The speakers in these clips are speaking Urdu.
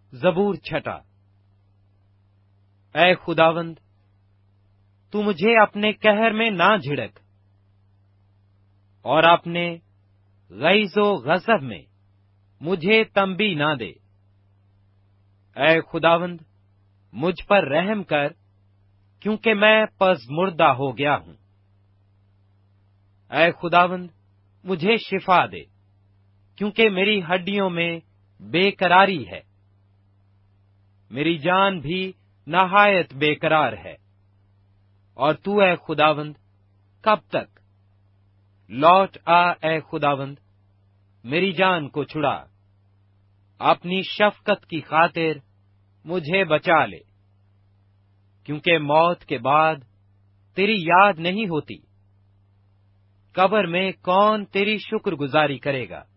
زبور چھٹا۔ اے خداوند، تو مجھے اپنے قہر میں نہ جھڑک اور اپنے غیظ و غضب میں مجھے تنبیہ نہ دے۔ اے خداوند، مجھ پر رحم کر، کیونکہ میں پژمردہ ہو گیا ہوں۔ اے خداوند، مجھے شفا دے، کیونکہ میری ہڈیوں میں بے قراری ہے، میری جان بھی نہایت بے قرار ہے۔ اور تو اے خداوند کب تک؟ لوٹ آ اے خداوند، میری جان کو چھڑا، اپنی شفقت کی خاطر مجھے بچا لے، کیونکہ موت کے بعد تیری یاد نہیں ہوتی۔ قبر میں کون تیری شکر گزاری کرے گا؟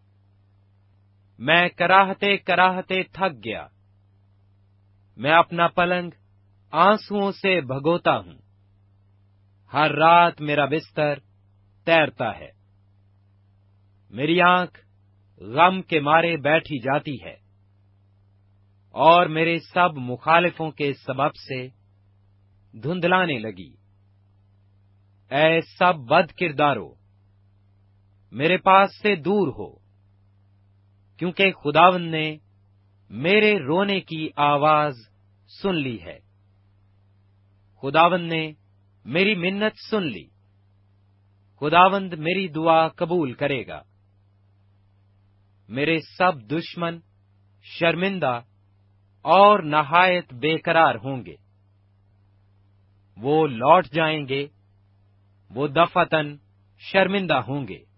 میں کراہتے کراہتے تھک گیا، میں اپنا پلنگ آنسوؤں سے بھگوتا ہوں، ہر رات میرا بستر تیرتا ہے، میری آنکھ غم کے مارے بیٹھی جاتی ہے، اور میرے سب مخالفوں کے سبب سے دھندلانے لگی۔ اے سب بد کردارو، میرے پاس سے دور ہو، کیونکہ خداوند نے میرے رونے کی آواز سن لی ہے۔ خداوند نے میری منت سن لی، خداوند میری دعا قبول کرے گا۔ میرے سب دشمن شرمندہ اور نہایت بے قرار ہوں گے، وہ لوٹ جائیں گے، وہ دفعتاً شرمندہ ہوں گے۔